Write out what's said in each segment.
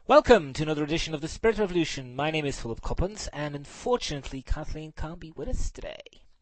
Welcome to another edition of the Spirit Revolution. My name is Philip Coppens, and unfortunately Kathleen can't be with us today.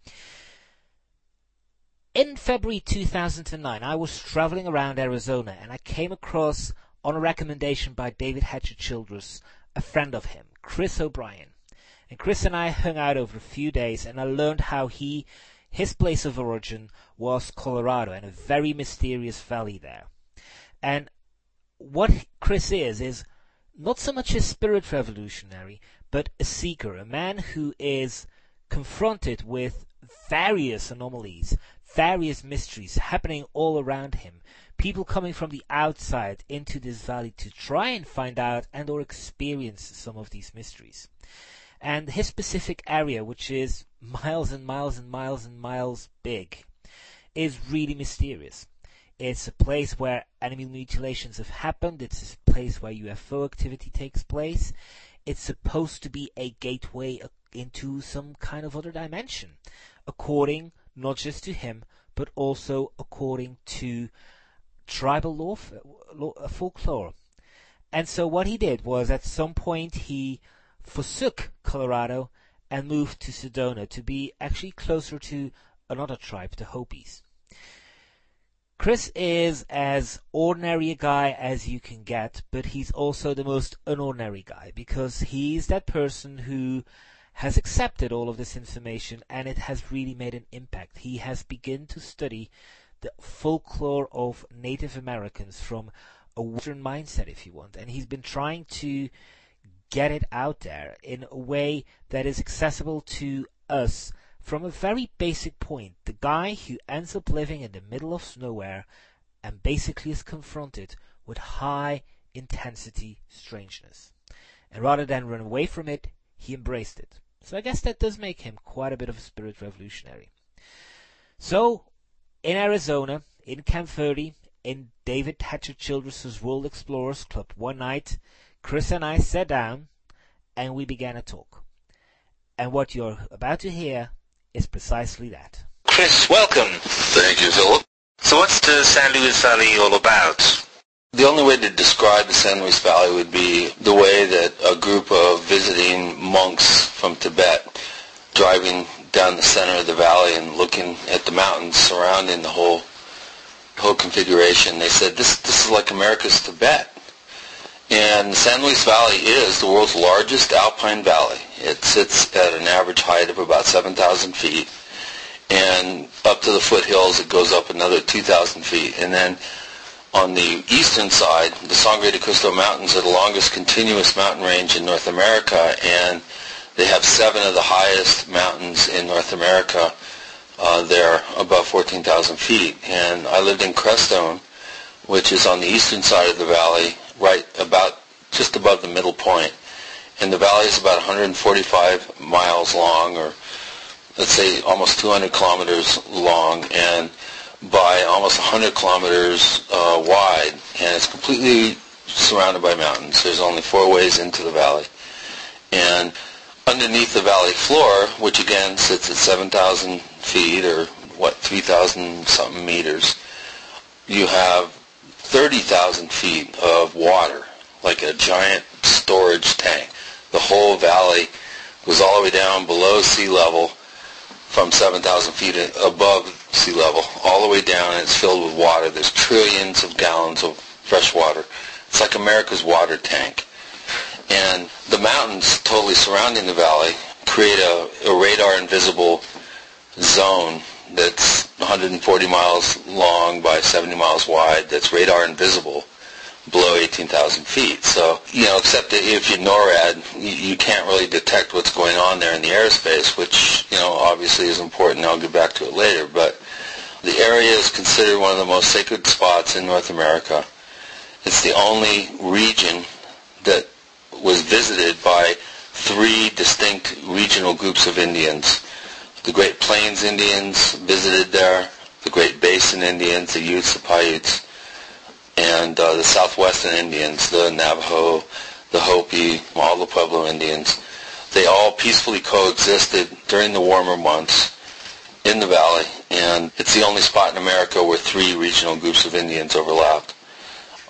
In February 2009, I was traveling around Arizona, and I came across, on a recommendation by David Hatcher Childress, a friend of him, Chris O'Brien. And Chris and I hung out over a few days, and I learned how his place of origin was Colorado, and a very mysterious valley there. And what Chris is not so much a spirit revolutionary, but a seeker, a man who is confronted with various anomalies, various mysteries happening all around him, people coming from the outside into this valley to try and find out and or experience some of these mysteries. And his specific area, which is miles and miles and miles and miles big, is really mysterious. It's a place where animal mutilations have happened. It's a place where UFO activity takes place. It's supposed to be a gateway into some kind of other dimension, according not just to him, but also according to tribal folklore. And so what he did was, at some point, he forsook Colorado and moved to Sedona to be actually closer to another tribe, the Hopis. Chris is as ordinary a guy as you can get, but he's also the most unordinary guy, because he's that person who has accepted all of this information and it has really made an impact. He has begun to study the folklore of Native Americans from a Western mindset, if you want, and he's been trying to get it out there in a way that is accessible to us from a very basic point. The guy who ends up living in the middle of nowhere and basically is confronted with high intensity strangeness. And rather than run away from it, he embraced it. So I guess that does make him quite a bit of a spirit revolutionary. So, in Arizona, in Camp Verde, in David Hatcher Childress' World Explorers Club, one night, Chris and I sat down and we began a talk. And what you're about to hear is precisely that. Chris, welcome. Thank you, Philip. So what's the San Luis Valley all about? The only way to describe the San Luis Valley would be the way that a group of visiting monks from Tibet, driving down the center of the valley and looking at the mountains surrounding the whole configuration, they said, this is like America's Tibet. And the San Luis Valley is the world's largest alpine valley. It sits at an average height of about 7,000 feet. And up to the foothills, it goes up another 2,000 feet. And then on the eastern side, the Sangre de Cristo Mountains are the longest continuous mountain range in North America. And they have 7 of the highest mountains in North America. They're above 14,000 feet. And I lived in Crestone, which is on the eastern side of the valley, right about just above the middle point. And the valley is about 145 miles long, or let's say almost 200 kilometers long, and by almost 100 kilometers wide. And it's completely surrounded by mountains. There's only 4 ways into the valley. And underneath the valley floor, which again sits at 7,000 feet, or 3,000 something meters, you have 30,000 feet of water, like a giant storage tank. The whole valley goes all the way down below sea level from 7,000 feet above sea level, all the way down, and it's filled with water. There's trillions of gallons of fresh water. It's like America's water tank. And the mountains totally surrounding the valley create a radar invisible zone that's 140 miles long by 70 miles wide, that's radar invisible below 18,000 feet. So, except that if you're NORAD, you can't really detect what's going on there in the airspace, which, obviously is important. I'll get back to it later. But the area is considered one of the most sacred spots in North America. It's the only region that was visited by 3 distinct regional groups of Indians. The Great Plains Indians visited there, the Great Basin Indians, the Utes, the Paiutes, and the Southwestern Indians, the Navajo, the Hopi, all the Pueblo Indians. They all peacefully coexisted during the warmer months in the valley, and it's the only spot in America where 3 regional groups of Indians overlapped.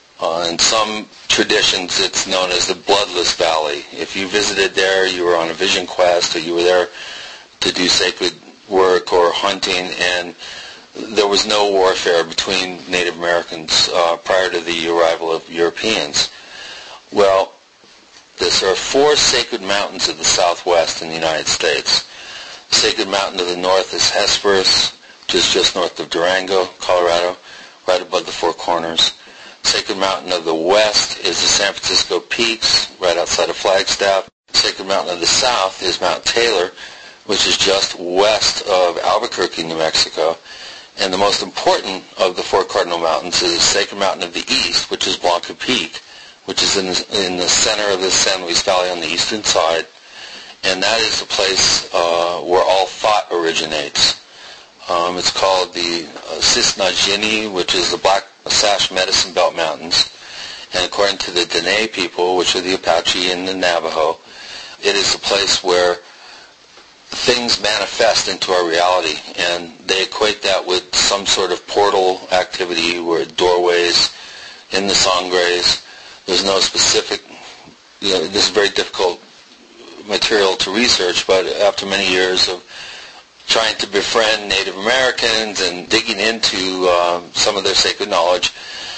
In some traditions, it's known as the Bloodless Valley. If you visited there, you were on a vision quest, or you were there to do sacred work or hunting, and there was no warfare between Native Americans prior to the arrival of Europeans. Well, there are 4 sacred mountains of the Southwest in the United States. The sacred mountain to the north is Hesperus, which is just north of Durango, Colorado, right above the Four Corners. Sacred mountain of the west is the San Francisco Peaks, right outside of Flagstaff. Sacred mountain of the south is Mount Taylor, which is just west of Albuquerque, New Mexico. And the most important of the 4 cardinal mountains is the sacred mountain of the east, which is Blanca Peak, which is in the center of the San Luis Valley on the eastern side. And that is the place where all thought originates. It's called the Cisnagini, which is the Black Sash Medicine Belt Mountains. And according to the Dene people, which are the Apache and the Navajo, it is a place where things manifest into our reality, and they equate that with some sort of portal activity where doorways in the sangres. There's no specific, this is very difficult material to research, but after many years of trying to befriend Native Americans and digging into some of their sacred knowledge,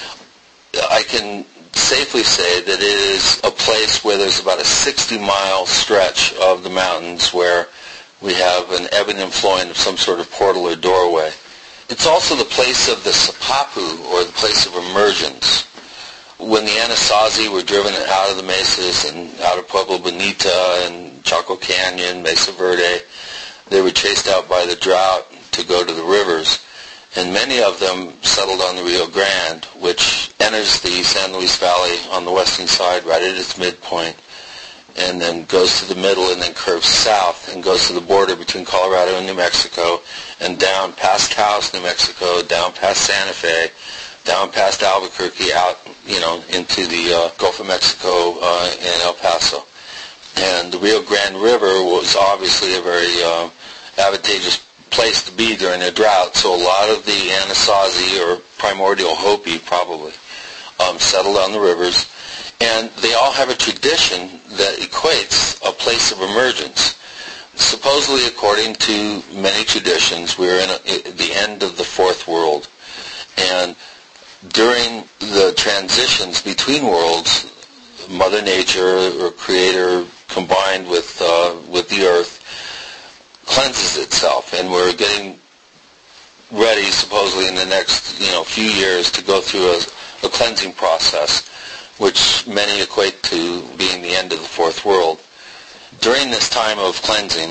I can safely say that it is a place where there's about a 60-mile stretch of the mountains where we have an ebbing and flowing of some sort of portal or doorway. It's also the place of the Sipapu, or the place of emergence. When the Anasazi were driven out of the mesas and out of Pueblo Bonito and Chaco Canyon, Mesa Verde, they were chased out by the drought to go to the rivers. And many of them settled on the Rio Grande, which enters the San Luis Valley on the western side right at its midpoint, and then goes to the middle and then curves south and goes to the border between Colorado and New Mexico, and down past Taos, New Mexico, down past Santa Fe, down past Albuquerque, out, into the Gulf of Mexico and El Paso. And the Rio Grande River was obviously a very advantageous place to be during a drought, so a lot of the Anasazi, or primordial Hopi probably, settled on the rivers. And they all have a tradition that equates a place of emergence. Supposedly, according to many traditions, we're in the end of the fourth world. And during the transitions between worlds, Mother Nature, or Creator, combined with the Earth, cleanses itself. And we're getting ready, supposedly, in the next few years to go through a cleansing process, which many equate to being the end of the fourth world. During this time of cleansing,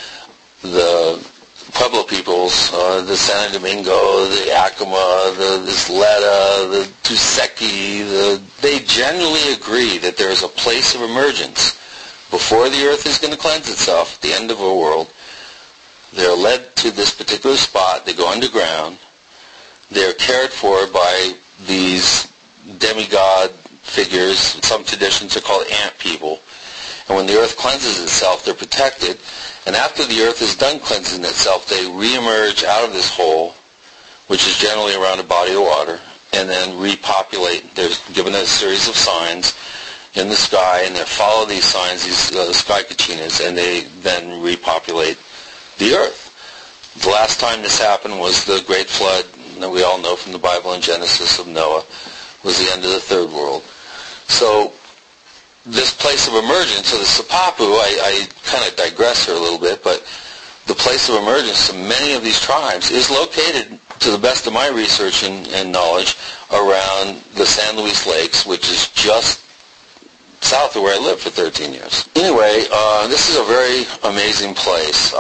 the Pueblo peoples, the Santo Domingo, the Acoma, the Isleta, the Tuseki, they generally agree that there is a place of emergence. Before the earth is going to cleanse itself, at the end of a world, they're led to this particular spot, they go underground, they're cared for by these demigod figures. Some traditions are called ant people. And when the earth cleanses itself, they're protected. And after the earth is done cleansing itself, they reemerge out of this hole, which is generally around a body of water, and then repopulate. They're given a series of signs in the sky, and they follow these signs, these sky kachinas, and they then repopulate the earth. The last time this happened was the Great Flood that we all know from the Bible in Genesis of Noah, was the end of the third world. So this place of emergence, so the Sipapu, I kind of digress here a little bit, but the place of emergence of many of these tribes is located, to the best of my research and knowledge, around the San Luis Lakes, which is just south of where I lived for 13 years. Anyway, this is a very amazing place.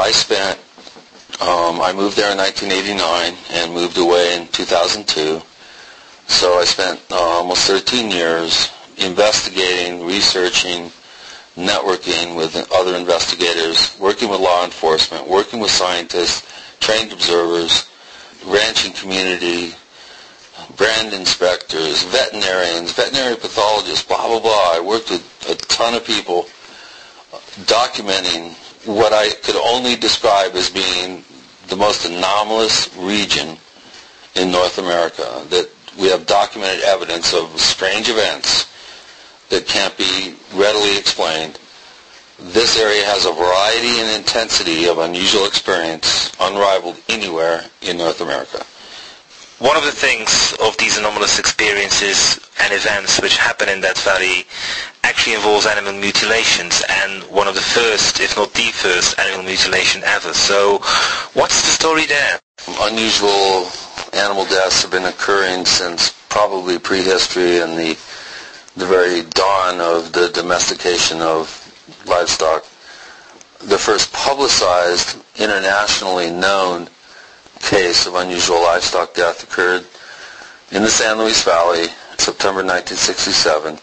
I moved there in 1989 and moved away in 2002. So I spent almost 13 years investigating, researching, networking with other investigators, working with law enforcement, working with scientists, trained observers, ranching community, brand inspectors, veterinarians, veterinary pathologists, blah, blah, blah. I worked with a ton of people documenting what I could only describe as being the most anomalous region in North America, that we have documented evidence of strange events that can't be readily explained. This area has a variety and intensity of unusual experience unrivaled anywhere in North America. One of the things of these anomalous experiences and events which happen in that valley actually involves animal mutilations, and one of the first, if not the first, animal mutilation ever. So what's the story there? Unusual animal deaths have been occurring since probably prehistory and the very dawn of the domestication of livestock. The first publicized, internationally known case of unusual livestock death occurred in the San Luis Valley in September 1967.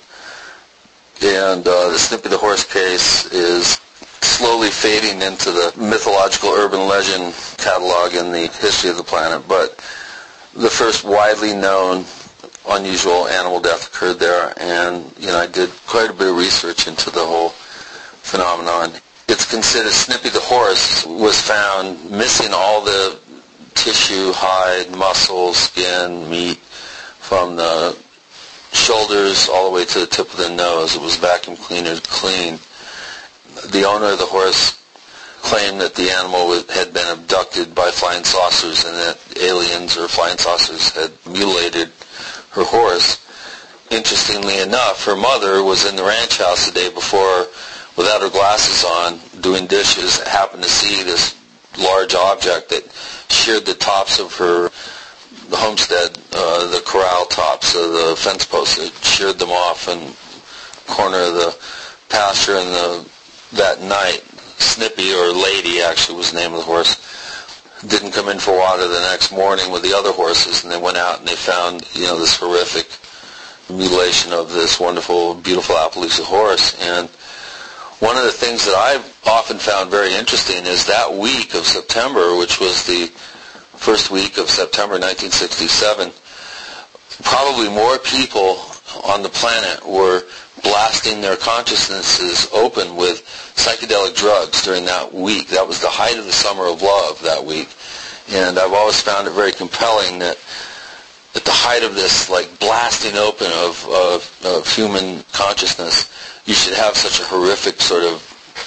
And the Snippy the Horse case is slowly fading into the mythological urban legend catalog in the history of the planet. But the first widely known unusual animal death occurred there, and I did quite a bit of research into the whole phenomenon. It's considered Snippy the Horse was found missing all the tissue, hide, muscle, skin, meat from the shoulders all the way to the tip of the nose. It was vacuum cleanered clean. The owner of the horse claimed that the animal had been abducted by flying saucers and that aliens or flying saucers had mutilated her horse. Interestingly enough, her mother was in the ranch house the day before without her glasses on doing dishes, happened to see this large object that sheared the tops of her homestead, the corral tops of the fence posts. It sheared them off in the corner of the pasture, and that night, Snippy, or Lady actually was the name of the horse, didn't come in for water the next morning with the other horses, and they went out and they found, this horrific mutilation of this wonderful, beautiful Appaloosa horse. And one of the things that I've often found very interesting is that week of September, which was the first week of September 1967, probably more people on the planet were blasting their consciousnesses open with psychedelic drugs during that week. That was the height of the summer of love that week. And I've always found it very compelling that at the height of this blasting open of human consciousness, you should have such a horrific sort of,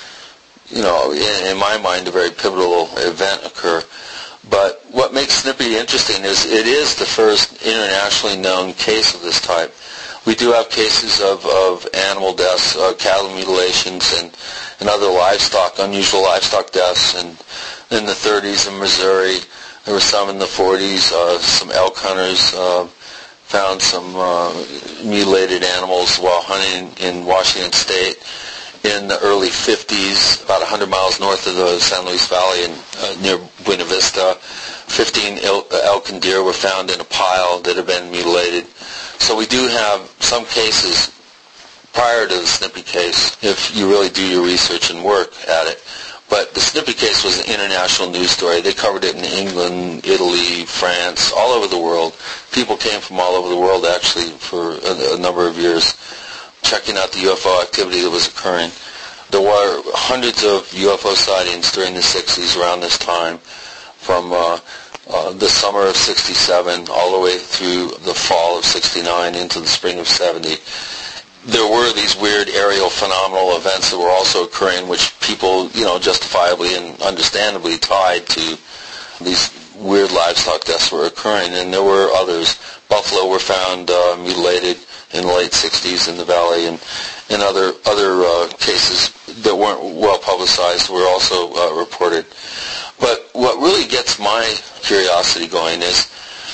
in my mind, a very pivotal event occur. But what makes Snippy interesting is it is the first internationally known case of this type. We do have cases of animal deaths, cattle mutilations, and other livestock, unusual livestock deaths. And in the 30s in Missouri, there were some in the 40s. Some elk hunters found some mutilated animals while hunting in Washington State. In the early 50s, about 100 miles north of the San Luis Valley and near Buena Vista, 15 elk and deer were found in a pile that had been mutilated. So we do have some cases prior to the Snippy case, if you really do your research and work at it. But the Snippy case was an international news story. They covered it in England, Italy, France, all over the world. People came from all over the world, actually, for a number of years, checking out the UFO activity that was occurring. There were hundreds of UFO sightings during the 60s around this time, from the summer of 67 all the way through the fall of 69 into the spring of 70. There were these weird aerial phenomenal events that were also occurring, which people, justifiably and understandably tied to these weird livestock deaths were occurring. And there were others. Buffalo were found mutilated in the late 60s in the valley, and other cases that weren't well publicized were also reported. But what really gets my curiosity going is,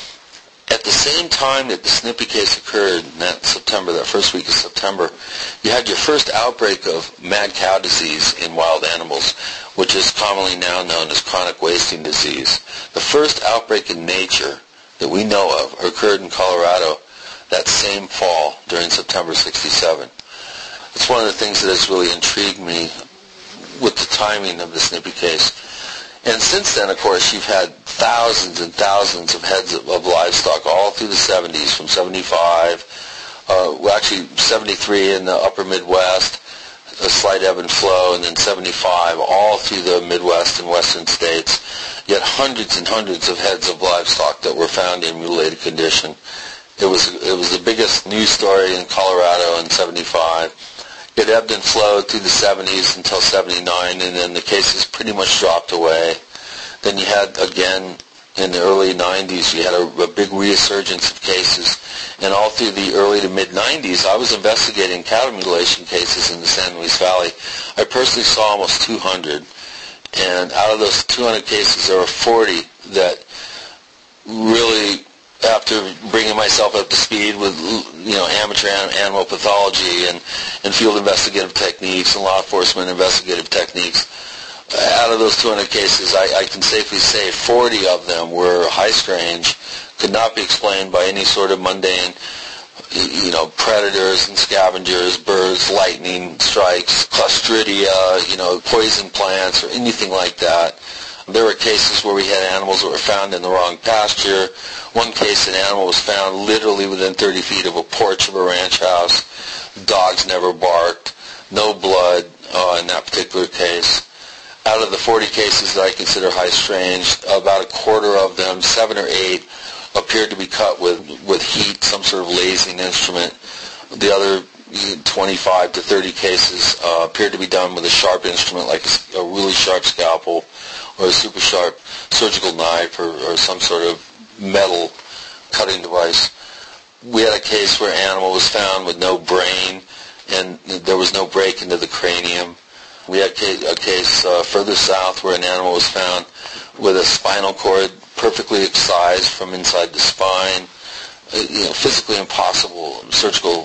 at the same time that the Snippy case occurred in that first week of September, you had your first outbreak of mad cow disease in wild animals, which is commonly now known as chronic wasting disease. The first outbreak in nature that we know of occurred in Colorado that same fall during September 67. It's one of the things that has really intrigued me with the timing of the Snippy case. And since then, of course, you've had thousands and thousands of heads of livestock all through the 70s, from 75, actually 73 in the upper Midwest, a slight ebb and flow, and then 75 all through the Midwest and western states. Yet hundreds and hundreds of heads of livestock that were found in mutilated condition. It was the biggest news story in Colorado in 75. It ebbed and flowed through the 70s until 79, and then the cases pretty much dropped away. Then you had, again, in the early 90s, you had a big resurgence of cases. And all through the early to mid-90s, I was investigating cattle mutilation cases in the San Luis Valley. I personally saw almost 200. And out of those 200 cases, there were 40 that really, after bringing myself up to speed with, amateur animal pathology and field investigative techniques and law enforcement investigative techniques, out of those 200 cases, I can safely say 40 of them were high strange, could not be explained by any sort of mundane, predators and scavengers, birds, lightning strikes, clostridia, poison plants, or anything like that. There were cases where we had animals that were found in the wrong pasture. One case, an animal was found literally within 30 feet of a porch of a ranch house. Dogs never barked. No blood in that particular case. Out of the 40 cases that I consider high strange, about a quarter of them, 7 or 8, appeared to be cut with heat, some sort of lasing instrument. The other 25 to 30 cases appeared to be done with a sharp instrument, like a really sharp scalpel or a super sharp surgical knife or some sort of metal cutting device. We had a case where an animal was found with no brain and there was no break into the cranium. We had a case further south where an animal was found with a spinal cord perfectly excised from inside the spine. Physically impossible surgical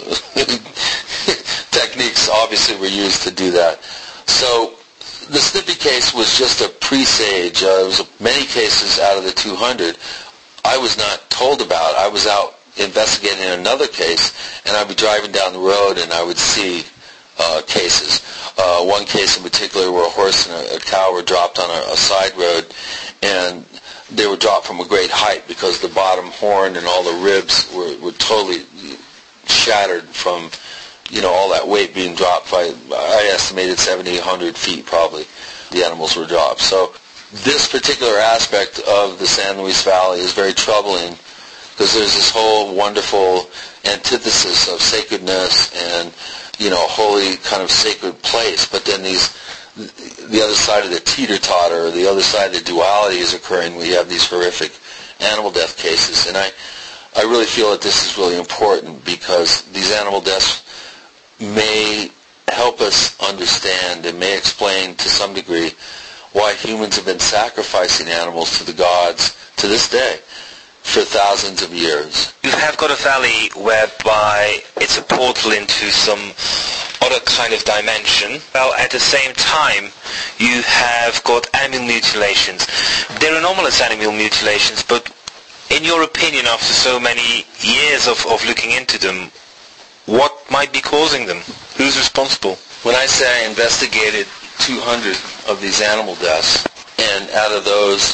techniques obviously were used to do that. So the Snippy case was just a presage. There was many cases out of the 200 I was not told about. I was out investigating another case, and I'd be driving down the road, and I would see cases. One case in particular where a horse and a cow were dropped on a side road, and they were dropped from a great height because the bottom horn and all the ribs were totally shattered from, all that weight being dropped by, I estimated 70, 100 feet probably, the animals were dropped. So this particular aspect of the San Luis Valley is very troubling because there's this whole wonderful antithesis of sacredness and, holy kind of sacred place, but then the other side of the teeter-totter, or the other side of the duality is occurring. We have these horrific animal death cases, and I really feel that this is really important because these animal deaths may help us understand and may explain to some degree why humans have been sacrificing animals to the gods to this day for thousands of years. You have got a valley whereby it's a portal into some other kind of dimension. Well, at the same time, you have got animal mutilations. They're anomalous animal mutilations, but in your opinion, after so many years of looking into them, what might be causing them? Who's responsible? When I say I investigated 200 of these animal deaths, and out of those,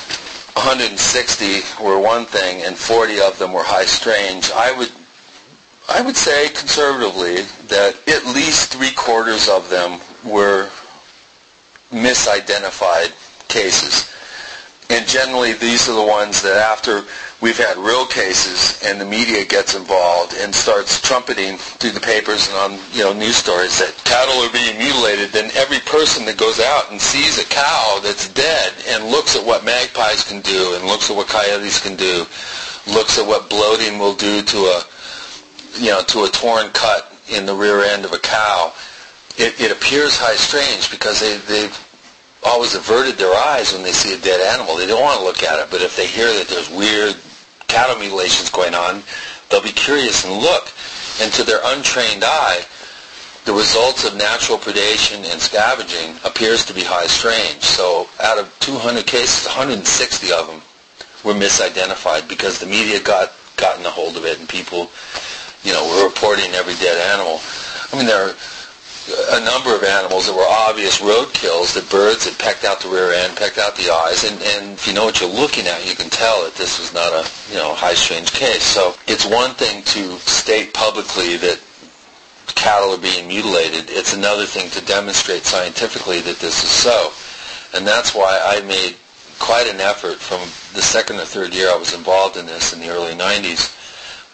160 were one thing and 40 of them were high strange, I would say conservatively that at least 3/4 of them were misidentified cases. And generally these are the ones that after we've had real cases and the media gets involved and starts trumpeting through the papers and on news stories that cattle are being mutilated, then every person that goes out and sees a cow that's dead and looks at what magpies can do and looks at what coyotes can do, looks at what bloating will do to a torn cut in the rear end of a cow, it appears high strange because they've always averted their eyes when they see a dead animal. They don't want to look at it, but if they hear that there's weird cattle mutilations going on, they'll be curious and look. And to their untrained eye, the results of natural predation and scavenging appears to be high strange. So out of 200 cases, 160 of them were misidentified because the media gotten a hold of it and people, were reporting every dead animal. I mean, there are a number of animals that were obvious road kills, that birds had pecked out the rear end, pecked out the eyes, and if you know what you're looking at, you can tell that this was not a high strange case. So it's one thing to state publicly that cattle are being mutilated. It's another thing to demonstrate scientifically that this is so. And that's why I made quite an effort from the second or third year I was involved in this in the early 90s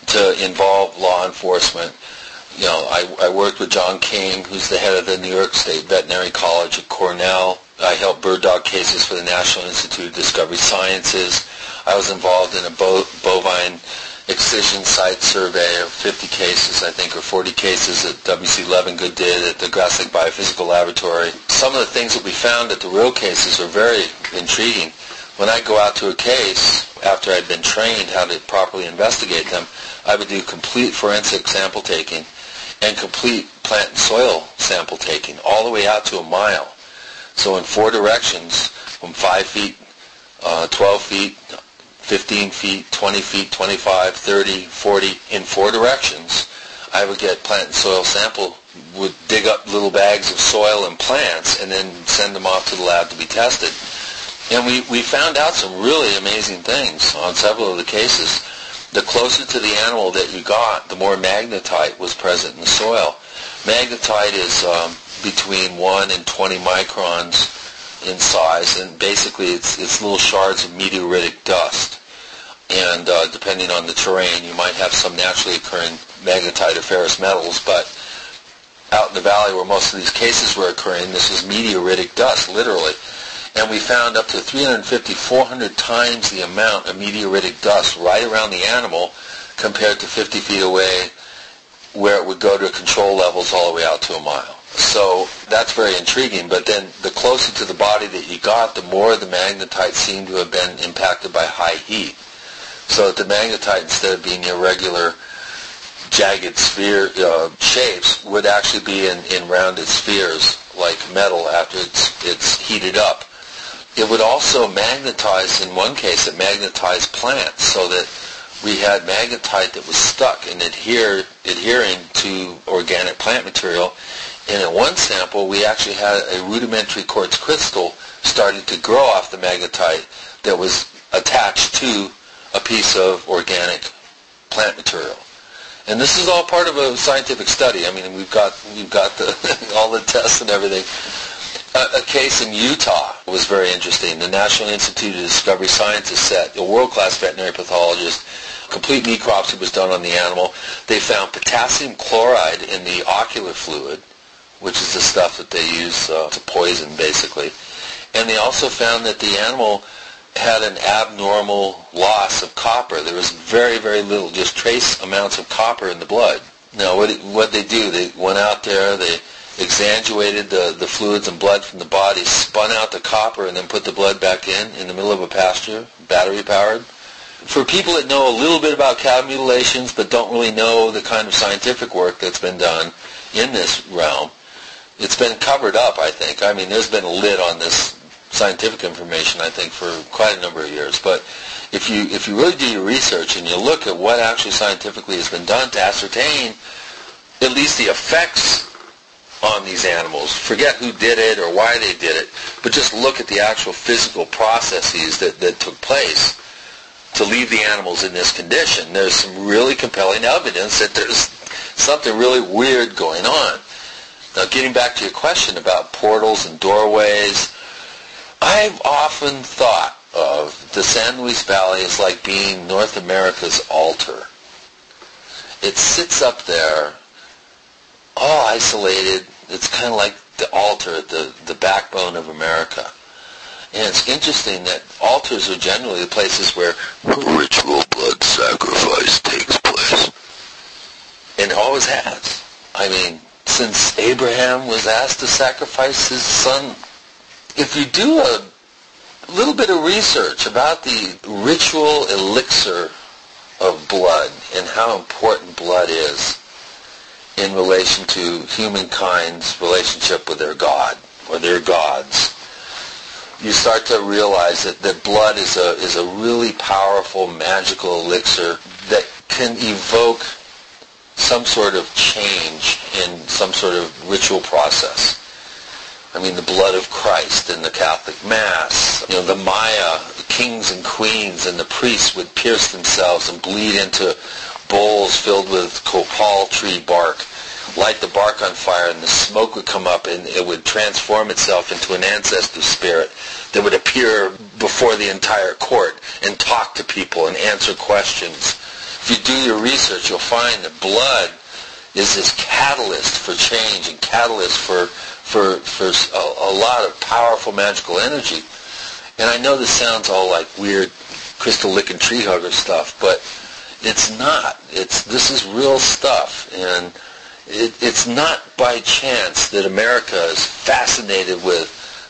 to involve law enforcement. You know, I worked with John Kane, who's the head of the New York State Veterinary College at Cornell. I helped bird dog cases for the National Institute of Discovery Sciences. I was involved in a bovine excision site survey of 50 cases, I think, or 40 cases that W.C. Levengood did at the Grass Lake Biophysical Laboratory. Some of the things that we found at the real cases are very intriguing. When I go out to a case, after I'd been trained how to properly investigate them, I would do complete forensic sample taking and complete plant and soil sample taking all the way out to a mile. So in 4 directions, from 5 feet, 12 feet, 15 feet, 20 feet, 25, 30, 40, in 4 directions, I would get plant and soil sample, would dig up little bags of soil and plants, and then send them off to the lab to be tested. And we found out some really amazing things on several of the cases. The closer to the animal that you got, the more magnetite was present in the soil. Magnetite is between 1 and 20 microns in size, and basically it's little shards of meteoritic dust. And depending on the terrain, you might have some naturally occurring magnetite or ferrous metals, but out in the valley where most of these cases were occurring, this was meteoritic dust, literally. And we found up to 350, 400 times the amount of meteoritic dust right around the animal compared to 50 feet away where it would go to control levels all the way out to a mile. So that's very intriguing, but then the closer to the body that you got, the more the magnetite seemed to have been impacted by high heat. So that the magnetite, instead of being irregular, jagged sphere shapes, would actually be in rounded spheres like metal after it's heated up. It would also magnetize, in one case, it magnetized plants so that we had magnetite that was stuck and adhering to organic plant material. And in one sample, we actually had a rudimentary quartz crystal starting to grow off the magnetite that was attached to a piece of organic plant material. And this is all part of a scientific study. I mean, we've got all the tests and everything. A case in Utah was very interesting. The National Institute of Discovery Sciences set a world-class veterinary pathologist. Complete necropsy was done on the animal. They found potassium chloride in the ocular fluid, which is the stuff that they use to poison, basically. And they also found that the animal had an abnormal loss of copper. There was very, very little, just trace amounts of copper in the blood. Now, what they do, they went out there, they exsanguinated the fluids and blood from the body, spun out the copper, and then put the blood back in the middle of a pasture, battery-powered. For people that know a little bit about cattle mutilations but don't really know the kind of scientific work that's been done in this realm, it's been covered up, I think. I mean, there's been a lid on this scientific information, I think, for quite a number of years. But if you really do your research and you look at what actually scientifically has been done to ascertain at least the effects on these animals, forget who did it or why they did it, but just look at the actual physical processes that took place to leave the animals in this condition, there's some really compelling evidence that there's something really weird going on. Now, getting back to your question about portals and doorways, I've often thought of the San Luis Valley as like being North America's altar. It sits up there, all isolated. It's kind of like the altar, the backbone of America. And it's interesting that altars are generally the places where ritual blood sacrifice takes place. And it always has. I mean, since Abraham was asked to sacrifice his son, if you do a little bit of research about the ritual elixir of blood and how important blood is in relation to humankind's relationship with their God or their gods, you start to realize that blood is a really powerful, magical elixir that can evoke some sort of change in some sort of ritual process. I mean, the blood of Christ in the Catholic Mass. You know, the Maya, the kings and queens and the priests would pierce themselves and bleed into bowls filled with copal tree bark, light the bark on fire, and the smoke would come up and it would transform itself into an ancestor spirit that would appear before the entire court and talk to people and answer questions If you do your research, you'll find that blood is this catalyst for change and catalyst for a lot of powerful magical energy. And I know this sounds all like weird crystal licking tree hugger stuff, but it's not. This is real stuff, and it's not by chance that America is fascinated with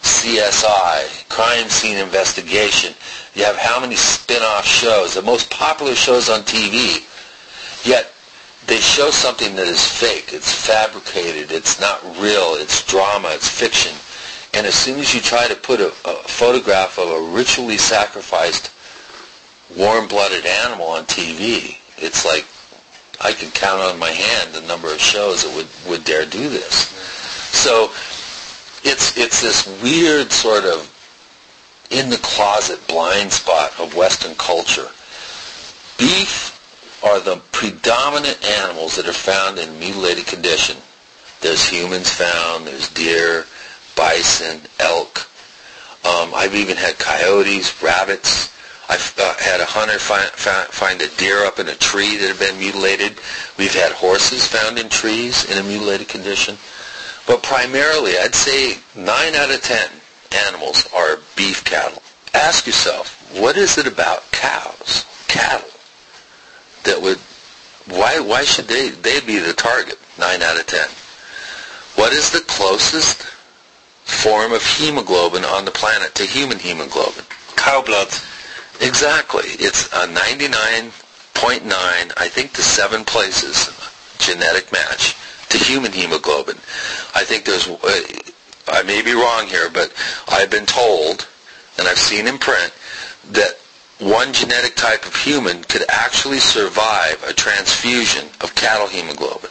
CSI, crime scene investigation. You have how many spin-off shows, the most popular shows on TV, yet they show something that is fake, it's fabricated, it's not real, it's drama, it's fiction. And as soon as you try to put a photograph of a ritually sacrificed, warm-blooded animal on TV, it's like I can count on my hand the number of shows that would dare do this. So it's this weird sort of in-the-closet blind spot of Western culture. Beef are the predominant animals that are found in mutilated condition. There's humans found, there's deer, bison, elk. I've even had coyotes, rabbits. I've had a hunter find a deer up in a tree that had been mutilated. We've had horses found in trees in a mutilated condition. But primarily, I'd say 9 out of 10 animals are beef cattle. Ask yourself, what is it about cows, cattle, that would, why should they be the target, 9 out of 10? What is the closest form of hemoglobin on the planet to human hemoglobin? Cow blood. Exactly. It's a 99.9, I think to 7 places, genetic match to human hemoglobin. I think there's, I may be wrong here, but I've been told, and I've seen in print, that one genetic type of human could actually survive a transfusion of cattle hemoglobin.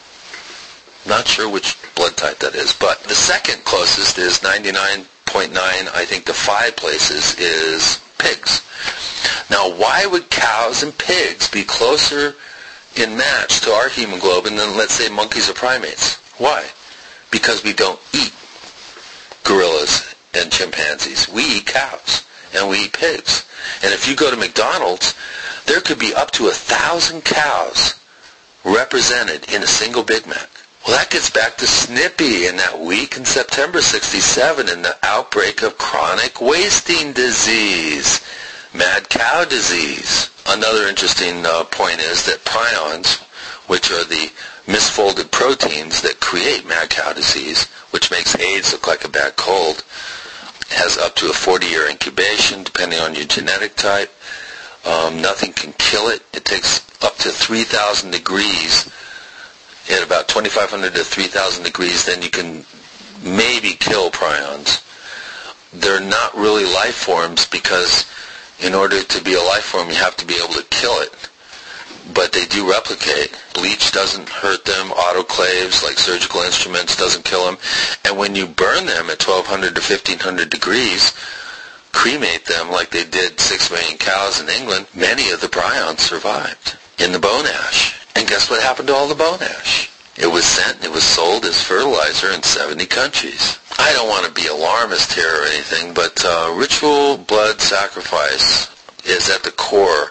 Not sure which blood type that is, but the second closest is 99.9, I think to 5 places, is pigs. Now, why would cows and pigs be closer in match to our hemoglobin than, let's say, monkeys or primates? Why? Because we don't eat gorillas and chimpanzees. We eat cows, and we eat pigs. And if you go to McDonald's, there could be up to 1,000 cows represented in a single Big Mac. Well, that gets back to Snippy and that week in September '67 and the outbreak of chronic wasting disease, mad cow disease. Another interesting point is that prions, which are the misfolded proteins that create mad cow disease, which makes AIDS look like a bad cold, has up to a 40-year incubation depending on your genetic type. Nothing can kill it. It takes up to 3,000 degrees. At about 2,500 to 3,000 degrees, then you can maybe kill prions. They're not really life forms because in order to be a life form, you have to be able to kill it. But they do replicate. Bleach doesn't hurt them. Autoclaves, like surgical instruments, doesn't kill them. And when you burn them at 1,200 to 1,500 degrees, cremate them like they did 6 million cows in England, many of the prions survived in the bone ash. And guess what happened to all the bone ash? It was sent, it was sold as fertilizer in 70 countries. I don't want to be alarmist here or anything, but ritual blood sacrifice is at the core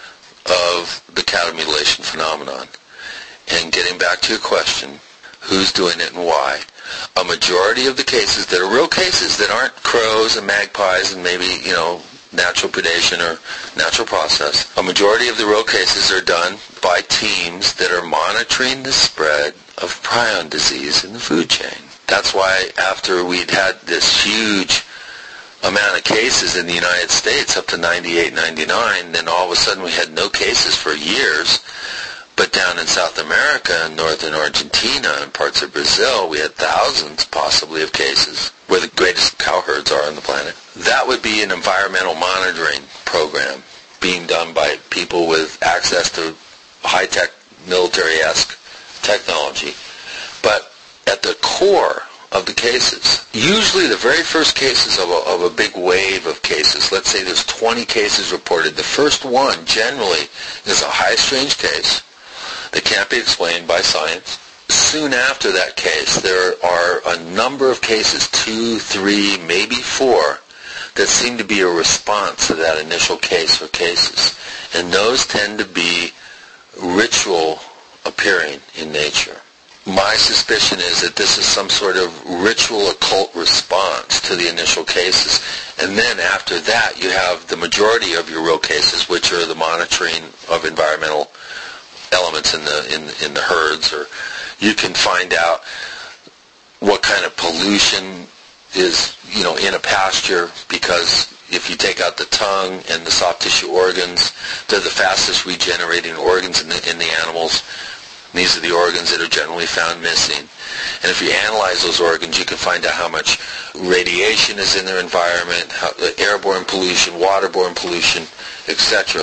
of the cattle mutilation phenomenon. And getting back to your question, who's doing it and why? A majority of the cases that are real cases that aren't crows and magpies and maybe, natural predation or natural process. A majority of the real cases are done by teams that are monitoring the spread of prion disease in the food chain. That's why after we'd had this huge amount of cases in the United States, up to 98, 99, then all of a sudden we had no cases for years. But down in South America and northern Argentina and parts of Brazil, we had thousands possibly of cases where the greatest cow herds are on the planet. That would be an environmental monitoring program being done by people with access to high-tech, military-esque technology. But at the core of the cases, usually the very first cases of a big wave of cases, let's say there's 20 cases reported, the first one generally is a high-strange case that can't be explained by science. Soon after that case, there are a number of cases, 2, 3, maybe 4, that seem to be a response to that initial case or cases. And those tend to be ritual appearing in nature. My suspicion is that this is some sort of ritual occult response to the initial cases. And then after that, you have the majority of your real cases, which are the monitoring of environmental elements in the herds, or you can find out what kind of pollution is, in a pasture, because if you take out the tongue and the soft tissue organs, they're the fastest regenerating organs in the animals. These are the organs that are generally found missing. And if you analyze those organs, you can find out how much radiation is in their environment, airborne pollution, waterborne pollution, etc.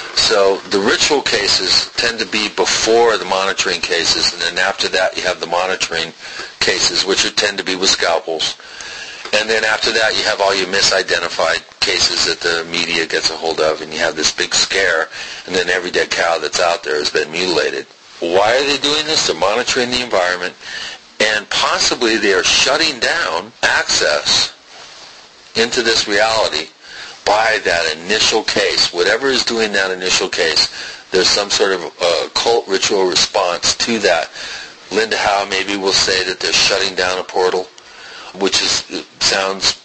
So the ritual cases tend to be before the monitoring cases, and then after that you have the monitoring cases, which tend to be with scalpels. And then after that you have all your misidentified cases that the media gets a hold of, and you have this big scare, and then every dead cow that's out there has been mutilated. Why are they doing this? They're monitoring the environment, and possibly they are shutting down access into this reality by that initial case. Whatever is doing that initial case, there's some sort of occult ritual response to that. Linda Howe maybe will say that they're shutting down a portal, which sounds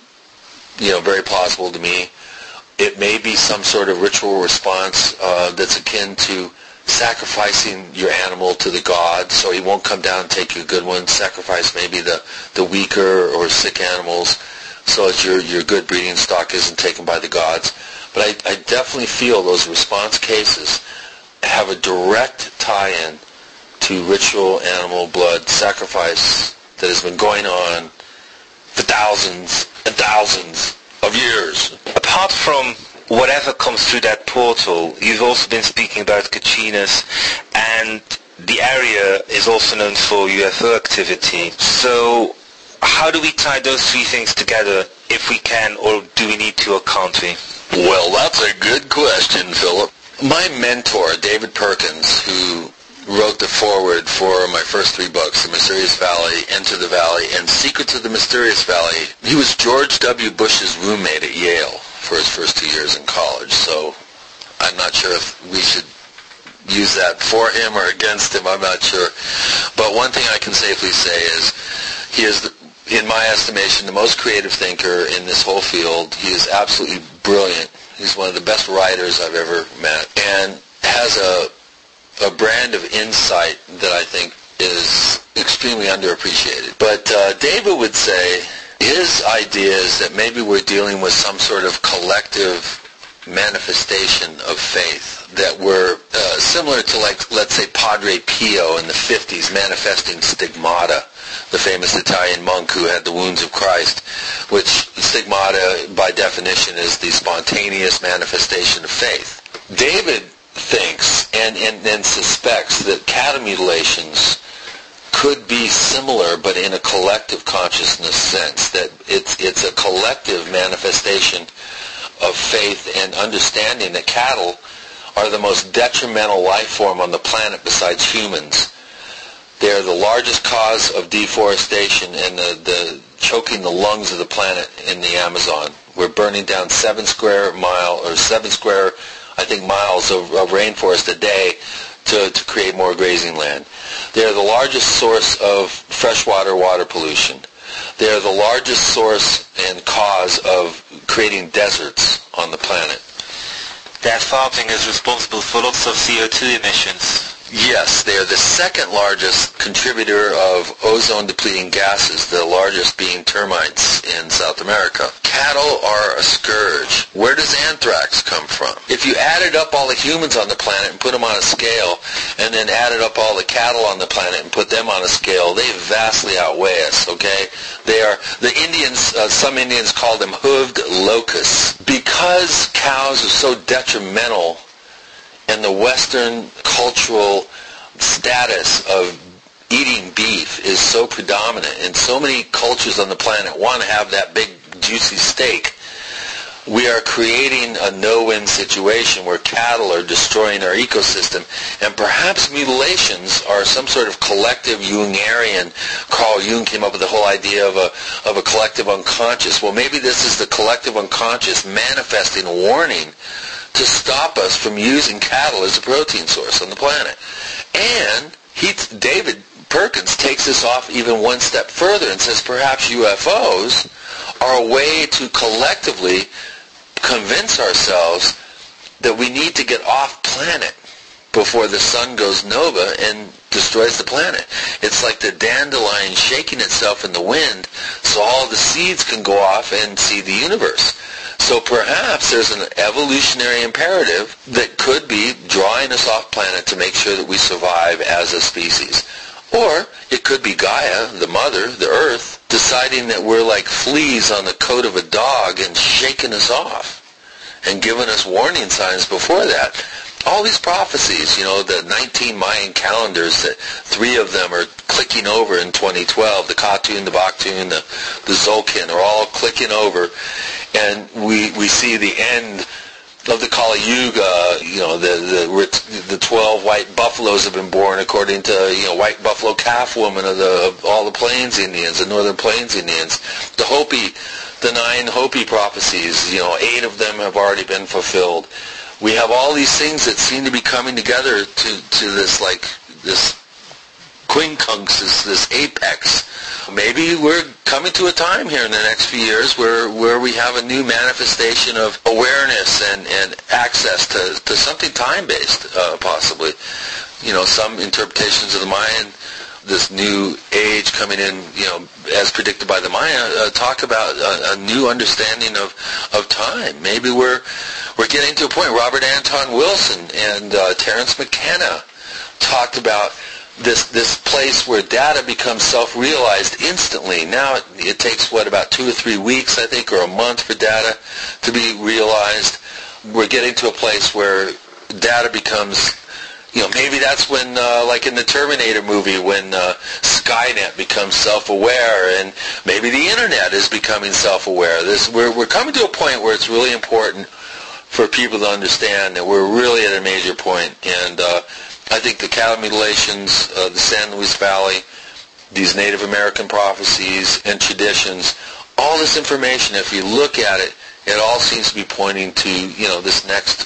very plausible to me. It may be some sort of ritual response that's akin to sacrificing your animal to the gods, so he won't come down and take your good ones. Sacrifice maybe the weaker or sick animals, so that your good breeding stock isn't taken by the gods. But I definitely feel those response cases have a direct tie-in to ritual animal blood sacrifice that has been going on for thousands and thousands of years. Apart from whatever comes through that portal, you've also been speaking about Kachinas, and the area is also known for UFO activity. So how do we tie those three things together, if we can, or do we need to, or can't we? Well, that's a good question, Philip. My mentor, David Perkins, who wrote the foreword for my first three books, The Mysterious Valley, Enter the Valley, and Secrets of the Mysterious Valley, he was George W. Bush's roommate at Yale for his first 2 years in college. So I'm not sure if we should use that for him or against him. I'm not sure. But one thing I can safely say is he is, in my estimation, the most creative thinker in this whole field. He is absolutely brilliant. He's one of the best writers I've ever met, and has a brand of insight that I think is extremely underappreciated. But David would say his idea is that maybe we're dealing with some sort of collective manifestation of faith, that we're similar to, like, let's say, Padre Pio in the 50s manifesting stigmata, the famous Italian monk who had the wounds of Christ, which stigmata by definition is the spontaneous manifestation of faith. David thinks and suspects that cattle mutilations could be similar, but in a collective consciousness sense, that it's a collective manifestation of faith and understanding that cattle are the most detrimental life form on the planet besides humans. They're the largest cause of deforestation and the choking the lungs of the planet in the Amazon. We're burning down 7 square miles of rainforest a day to create more grazing land. They're the largest source of freshwater water pollution. They're the largest source and cause of creating deserts on the planet. That farming is responsible for lots of CO2 emissions. Yes, they are the second largest contributor of ozone-depleting gases, the largest being termites in South America. Cattle are a scourge. Where does anthrax come from? If you added up all the humans on the planet and put them on a scale, and then added up all the cattle on the planet and put them on a scale, they vastly outweigh us, okay? They are, the Indians, some Indians call them hooved locusts. Because cows are so detrimental, and the Western cultural status of eating beef is so predominant, and so many cultures on the planet want to have that big juicy steak, we are creating a no-win situation where cattle are destroying our ecosystem, and perhaps mutilations are some sort of collective Jungarian. Carl Jung came up with the whole idea of a collective unconscious. Well, maybe this is the collective unconscious manifesting a warning to stop us from using cattle as a protein source on the planet. And David Perkins takes this off even one step further and says perhaps UFOs are a way to collectively convince ourselves that we need to get off planet before the sun goes nova and destroys the planet. It's like the dandelion shaking itself in the wind so all the seeds can go off and see the universe. So perhaps there's an evolutionary imperative that could be drawing us off planet to make sure that we survive as a species. Or it could be Gaia, the mother, the earth, deciding that we're like fleas on the coat of a dog and shaking us off and giving us warning signs before that. All these prophecies, the 19 Mayan calendars, that 3 of them are clicking over in 2012, the Katun, the Baktun, the Zolkin are all clicking over, and we see the end of the Kali Yuga. The 12 white buffaloes have been born according to white buffalo calf woman of all the Plains Indians, the Northern Plains Indians. The 9 Hopi prophecies, 8 of them have already been fulfilled. We have all these things that seem to be coming together to this quincunx, this apex. Maybe we're coming to a time here in the next few years where we have a new manifestation of awareness and access to something time-based, possibly. Some interpretations of the Mayan, this new age coming in, as predicted by the Maya, talk about a new understanding of time. Maybe we're getting to a point. Robert Anton Wilson and Terence McKenna talked about this place where data becomes self-realized instantly. Now it takes, about 2 or 3 weeks, I think, or a month for data to be realized. We're getting to a place where data becomes, maybe that's when, like in the Terminator movie, when Skynet becomes self-aware, and maybe the Internet is becoming self-aware. We're coming to a point where it's really important for people to understand that we're really at a major point. And I think the cattle mutilations, the San Luis Valley, these Native American prophecies and traditions, all this information, if you look at it, it all seems to be pointing to, this next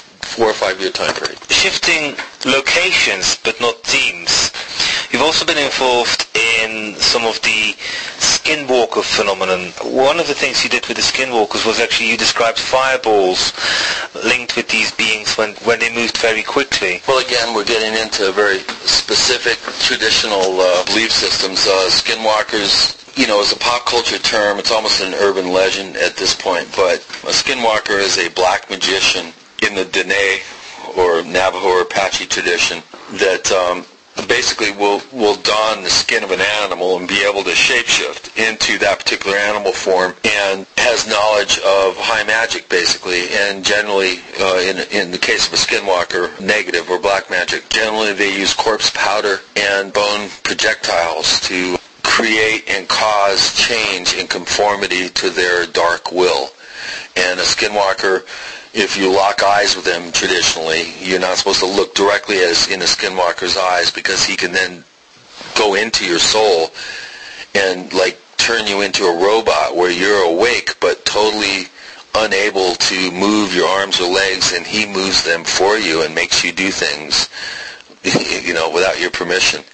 4 or 5 year time period. Shifting locations, but not themes. You've also been involved in some of the skinwalker phenomenon. One of the things you did with the skinwalkers was actually you described fireballs linked with these beings when they moved very quickly. Well, again, we're getting into very specific traditional belief systems. Skinwalkers, is a pop culture term. It's almost an urban legend at this point. But a skinwalker is a black magician in the Dene or Navajo or Apache tradition that basically will don the skin of an animal and be able to shapeshift into that particular animal form, and has knowledge of high magic, basically, and generally, in the case of a skinwalker, negative or black magic. Generally, they use corpse powder and bone projectiles to create and cause change in conformity to their dark will. And a skinwalker, if you lock eyes with him traditionally, you're not supposed to look directly as in a skinwalker's eyes, because he can then go into your soul and turn you into a robot where you're awake but totally unable to move your arms or legs, and he moves them for you and makes you do things, without your permission.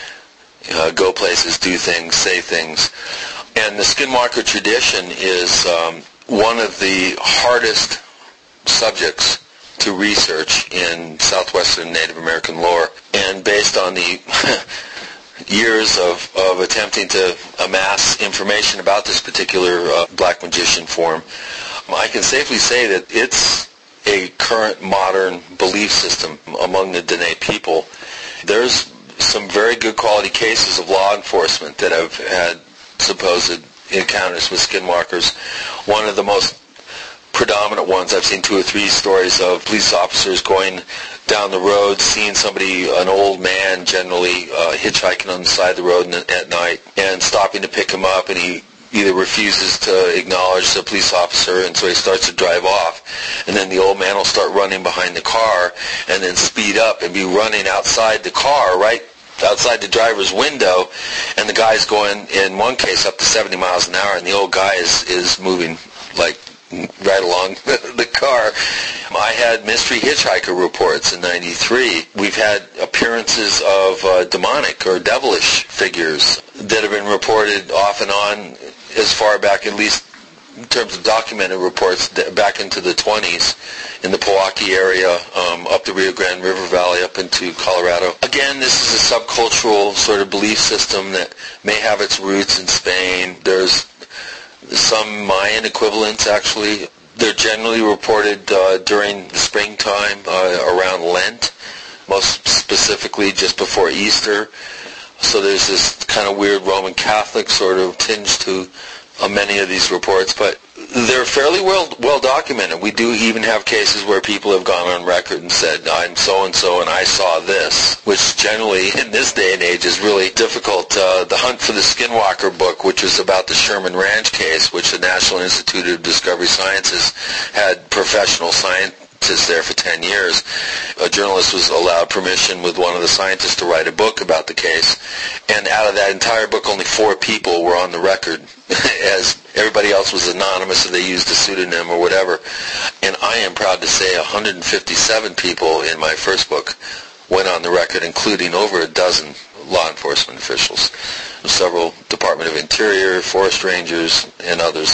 Go places, do things, say things. And the skinwalker tradition is one of the hardest subjects to research in southwestern Native American lore, and based on the years of attempting to amass information about this particular black magician form, I can safely say that it's a current modern belief system among the Dene people. There's some very good quality cases of law enforcement that have had supposed encounters with skinwalkers. One of the most predominant ones, I've seen 2 or 3 stories of police officers going down the road, seeing somebody, an old man generally, hitchhiking on the side of the road at night, and stopping to pick him up, and he either refuses to acknowledge the police officer, and so he starts to drive off, and then the old man will start running behind the car and then speed up and be running outside the car, right outside the driver's window, and the guy's going, in one case, up to 70 miles an hour, and the old guy is moving like right along the car. I had mystery hitchhiker reports in 93. We've had appearances of demonic or devilish figures that have been reported off and on as far back, at least in terms of documented reports, back into the 20s in the Pewaukee area, up the Rio Grande River Valley, up into Colorado. Again, this is a subcultural sort of belief system that may have its roots in Spain. There's some Mayan equivalents, actually. They're generally reported during the springtime, around Lent, most specifically just before Easter. So there's this kind of weird Roman Catholic sort of tinge to many of these reports, but they're fairly well documented. We do even have cases where people have gone on record and said, I'm so-and-so and I saw this, which generally in this day and age is really difficult. The Hunt for the Skinwalker book, which was about the Sherman Ranch case, which the National Institute of Discovery Sciences had professional scientists there for 10 years. A journalist was allowed permission with one of the scientists to write a book about the case, and out of that entire book only 4 people were on the record, as everybody else was anonymous or they used a pseudonym or whatever. And I am proud to say 157 people in my first book went on the record, including over a dozen law enforcement officials, several Department of Interior, forest rangers, and others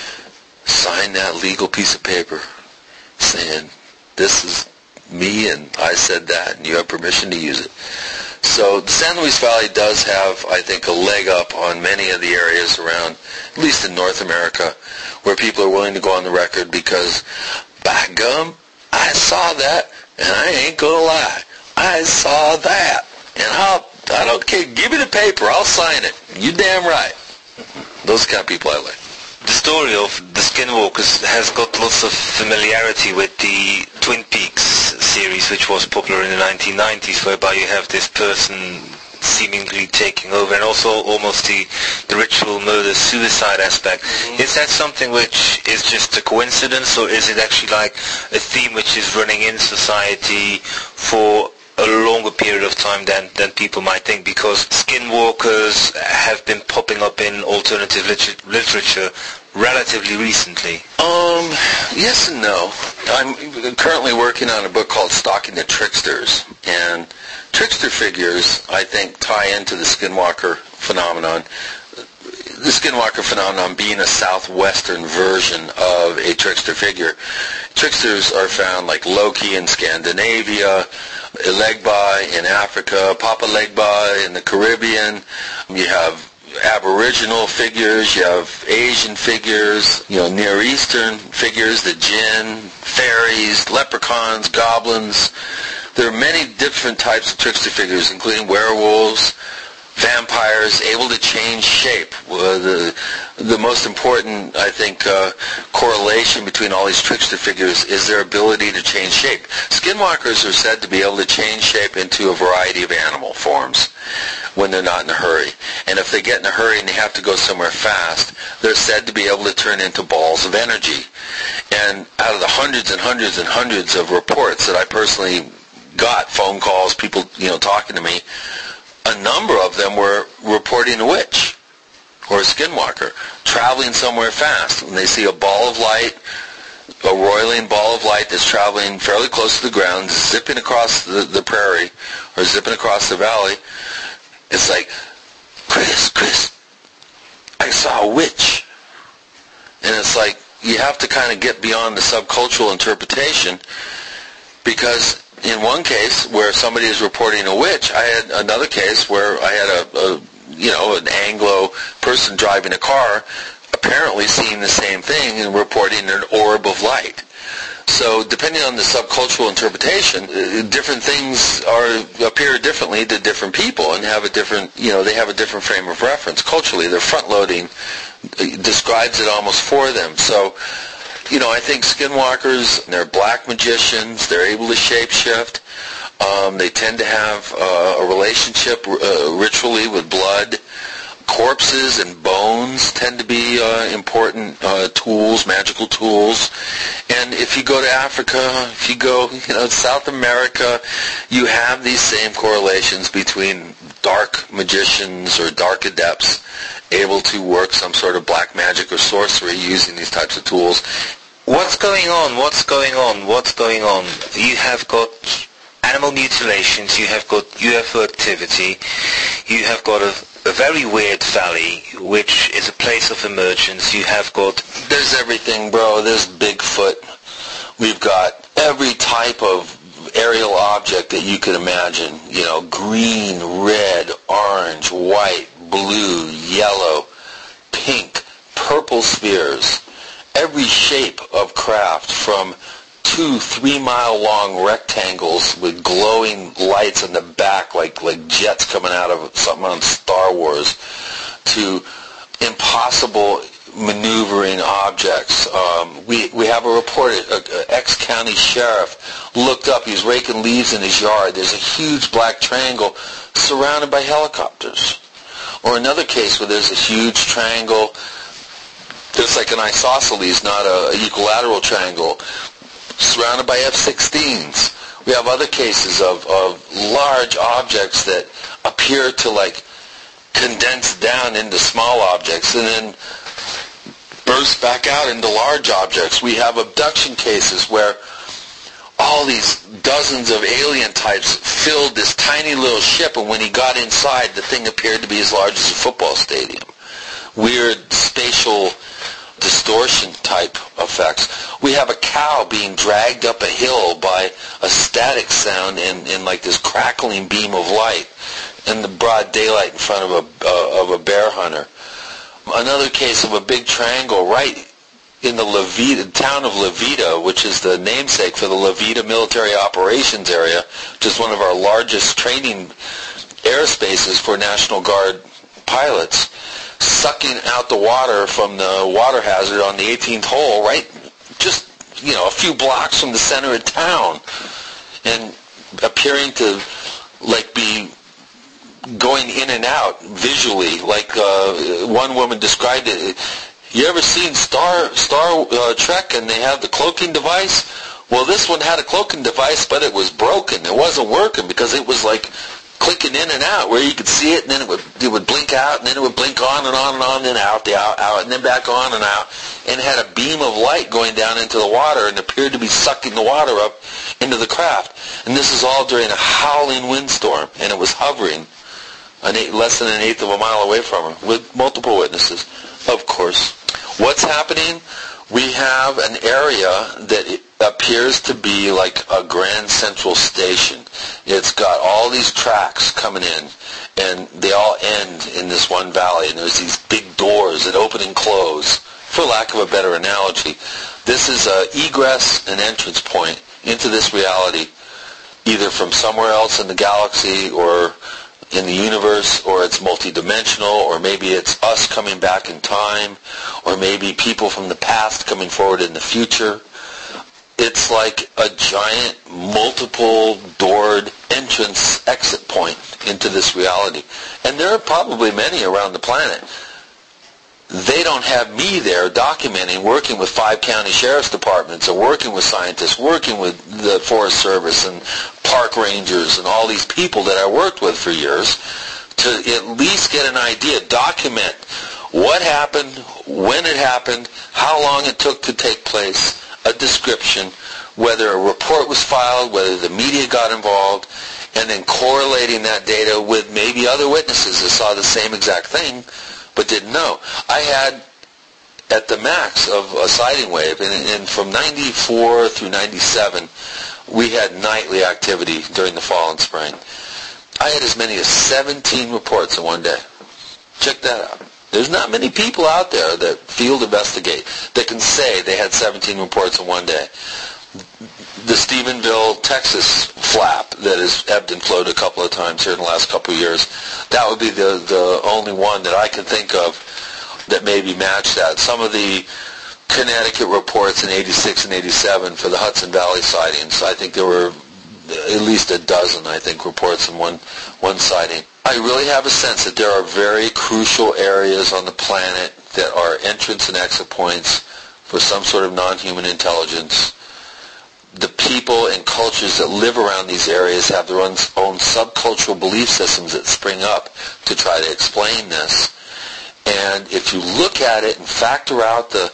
signed that legal piece of paper saying, this is me and I said that and you have permission to use it. So the San Luis Valley does have, I think, a leg up on many of the areas around, at least in North America, where people are willing to go on the record because, by gum, I saw that and I ain't gonna lie. I saw that and I don't care. Give me the paper. I'll sign it. You damn right. Those kind of people I like. The story of the Skinwalkers has got lots of familiarity with the Twin Peaks series, which was popular in the 1990s, whereby you have this person seemingly taking over, and also almost the ritual murder-suicide aspect. Mm-hmm. Is that something which is just a coincidence, or is it actually like a theme which is running in society for a longer period of time than people might think, because skinwalkers have been popping up in alternative literature relatively recently? Yes and no. I'm currently working on a book called Stalking the Tricksters, and trickster figures, I think, tie into the skinwalker phenomenon. The skinwalker phenomenon being a southwestern version of a trickster figure. Tricksters are found like Loki in Scandinavia, Legba in Africa, Papa Legba in the Caribbean. You have Aboriginal figures, you have Asian figures, Near Eastern figures, the jinn, fairies, leprechauns, goblins. There are many different types of trickster figures, including werewolves, vampires, able to change shape. The most important, I think, correlation between all these trickster figures is their ability to change shape. Skinwalkers are said to be able to change shape into a variety of animal forms when they're not in a hurry. And if they get in a hurry and they have to go somewhere fast, they're said to be able to turn into balls of energy. And out of the hundreds and hundreds and hundreds of reports that I personally got, phone calls, people, talking to me, a number of them were reporting a witch or a skinwalker traveling somewhere fast. When they see a ball of light, a roiling ball of light that's traveling fairly close to the ground, zipping across the prairie or zipping across the valley, it's like, Chris, I saw a witch. And it's like, you have to kind of get beyond the subcultural interpretation, because in one case where somebody is reporting a witch, I had another case where I had an Anglo person driving a car apparently seeing the same thing and reporting an orb of light. So depending on the subcultural interpretation, different things appear differently to different people and have a different, they have a different frame of reference. Culturally, their front-loading describes it almost for them. So, I think skinwalkers, they're black magicians, they're able to shapeshift. They tend to have a relationship ritually with blood. Corpses and bones tend to be important tools, magical tools. And if you go to Africa, if you go, South America, you have these same correlations between dark magicians or dark adepts able to work some sort of black magic or sorcery using these types of tools, What's going on? What's going on? What's going on? You have got animal mutilations, you have got UFO activity, you have got a very weird valley, which is a place of emergence. You have got... There's everything, bro. There's Bigfoot. We've got every type of aerial object that you could imagine. You know, green, red, orange, white, blue, yellow, pink, purple spheres. Every shape of craft, from 2-3 mile long rectangles with glowing lights in the back like jets coming out of something on Star Wars, to impossible maneuvering objects. We have a report, an ex-county sheriff looked up, he's raking leaves in his yard, there's a huge black triangle surrounded by helicopters. Or another case where there's a huge triangle that's like an isosceles, not an equilateral triangle, surrounded by F-16s. We have other cases of large objects that appear to like condense down into small objects and then burst back out into large objects. We have abduction cases where all these dozens of alien types filled this tiny little ship, and when he got inside, the thing appeared to be as large as a football stadium. Weird spatial distortion type effects. We have a cow being dragged up a hill by a static sound in like this crackling beam of light in the broad daylight in front of a bear hunter. Another case of a big triangle right in the town of Levita, which is the namesake for the Levita Military Operations Area, which is one of our largest training airspaces for National Guard pilots, sucking out the water from the water hazard on the 18th hole, right just, a few blocks from the center of town, and appearing to, like, be going in and out visually, like one woman described it. You ever seen Star Trek and they have the cloaking device? Well, this one had a cloaking device, but it was broken. It wasn't working because it was like clicking in and out, where you could see it, and then it would blink out, and then it would blink on and on and on, and then out, and then back on and out, and it had a beam of light going down into the water and appeared to be sucking the water up into the craft. And this is all during a howling windstorm, and it was hovering less than an eighth of a mile away from her, with multiple witnesses, of course. What's happening? We have an area that appears to be like a Grand Central Station. It's got all these tracks coming in, and they all end in this one valley, and there's these big doors that open and close, for lack of a better analogy. This is an egress and entrance point into this reality, either from somewhere else in the galaxy or in the universe, or it's multidimensional, or maybe it's us coming back in time, or maybe people from the past coming forward in the future. It's like a giant, multiple-doored entrance-exit point into this reality. And there are probably many around the planet. They don't have me there documenting, working with 5 county sheriff's departments, or working with scientists, working with the Forest Service and park rangers and all these people that I worked with for years, to at least get an idea, document what happened, when it happened, how long it took to take place, a description, whether a report was filed, whether the media got involved, and then correlating that data with maybe other witnesses that saw the same exact thing but didn't know. I had, at the max of a sighting wave, and from 94 through 97, we had nightly activity during the fall and spring. I had as many as 17 reports in one day. Check that out. There's not many people out there that field investigate that can say they had 17 reports in one day. The Stephenville, Texas flap that has ebbed and flowed a couple of times here in the last couple of years, that would be the only one that I can think of that maybe matched that. Some of the Connecticut reports in 86 and 87 for the Hudson Valley sightings, I think there were at least a dozen, reports in one sighting. I really have a sense that there are very crucial areas on the planet that are entrance and exit points for some sort of non-human intelligence. The people and cultures that live around these areas have their own subcultural belief systems that spring up to try to explain this. And if you look at it and factor out the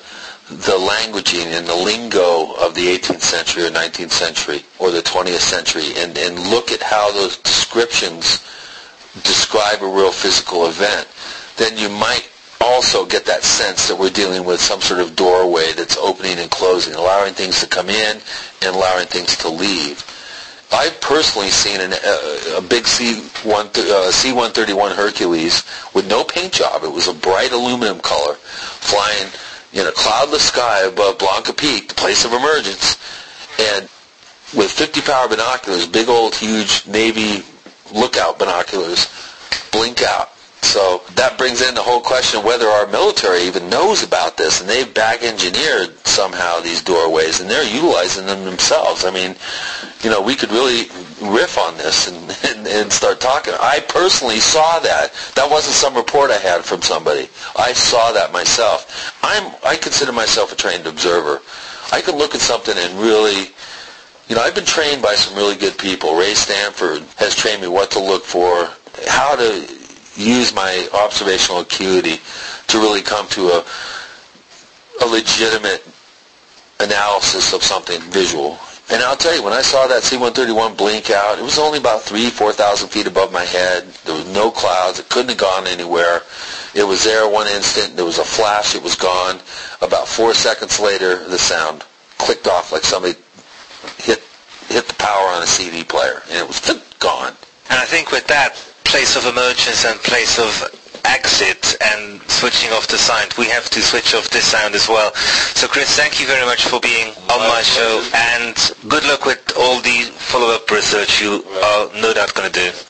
the languaging and the lingo of the 18th century or 19th century or the 20th century and look at how those descriptions describe a real physical event, then you might also get that sense that we're dealing with some sort of doorway that's opening and closing, allowing things to come in and allowing things to leave. I've personally seen a big C-131 Hercules with no paint job. It was a bright aluminum color flying in a cloudless sky above Blanca Peak, the place of emergence, and with 50-power binoculars, big old huge Navy lookout binoculars, blink out. So that brings in the whole question of whether our military even knows about this, and they've back-engineered somehow these doorways, and they're utilizing them themselves. I mean, we could really riff on this and start talking. I personally saw that. That wasn't some report I had from somebody. I saw that myself. I consider myself a trained observer. I can look at something and really, I've been trained by some really good people. Ray Stanford has trained me what to look for, how to use my observational acuity to really come to a legitimate analysis of something visual. And I'll tell you, when I saw that C-131 blink out, it was only about 4,000 feet above my head. There was no clouds. It couldn't have gone anywhere. It was there one instant. There was a flash. It was gone. About 4 seconds later, the sound clicked off like somebody hit the power on a CD player, and it was gone. And I think with that place of emergence and place of exit and switching off the sound, we have to switch off this sound as well. So Chris, thank you very much for being on my show, and good luck with all the follow-up research you are no doubt going to do.